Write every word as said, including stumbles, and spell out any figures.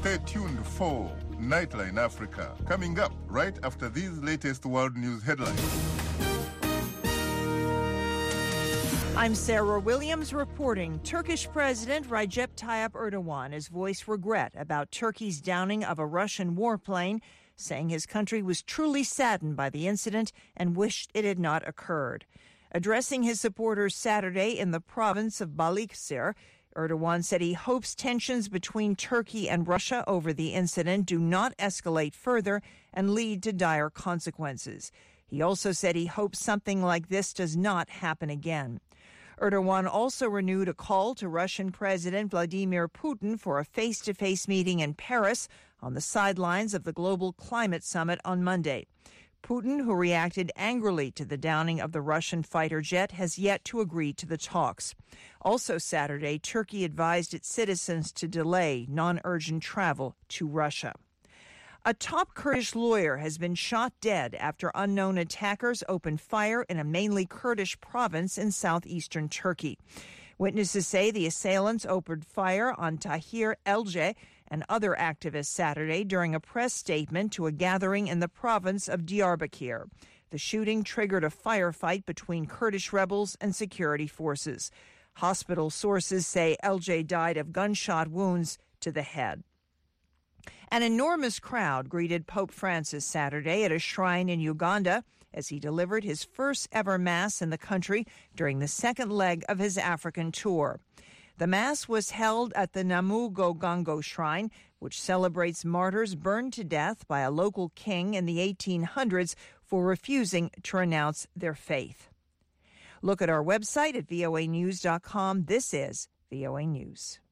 Stay tuned for Nightline Africa, coming up right after these latest world news headlines. I'm Sarah Williams reporting. Turkish President Recep Tayyip Erdogan has voiced regret about Turkey's downing of a Russian warplane, saying his country was truly saddened by the incident and wished it had not occurred. Addressing his supporters Saturday in the province of Balıkesir, Erdogan said he hopes tensions between Turkey and Russia over the incident do not escalate further and lead to dire consequences. He also said he hopes something like this does not happen again. Erdogan also renewed a call to Russian President Vladimir Putin for a face-to-face meeting in Paris on the sidelines of the Global Climate Summit on Monday. Putin, who reacted angrily to the downing of the Russian fighter jet, has yet to agree to the talks. Also Saturday, Turkey advised its citizens to delay non-urgent travel to Russia. A top Kurdish lawyer has been shot dead after unknown attackers opened fire in a mainly Kurdish province in southeastern Turkey. Witnesses say the assailants opened fire on Tahir Elce and other activists Saturday during a press statement to a gathering in the province of Diyarbakir. The shooting triggered a firefight between Kurdish rebels and security forces. Hospital sources say Elce died of gunshot wounds to the head. An enormous crowd greeted Pope Francis Saturday at a shrine in Uganda as he delivered his first ever Mass in the country during the second leg of his African tour. The Mass was held at the Namugongo Shrine, which celebrates martyrs burned to death by a local king in the eighteen hundreds for refusing to renounce their faith. Look at our website at voa news dot com. This is V O A News.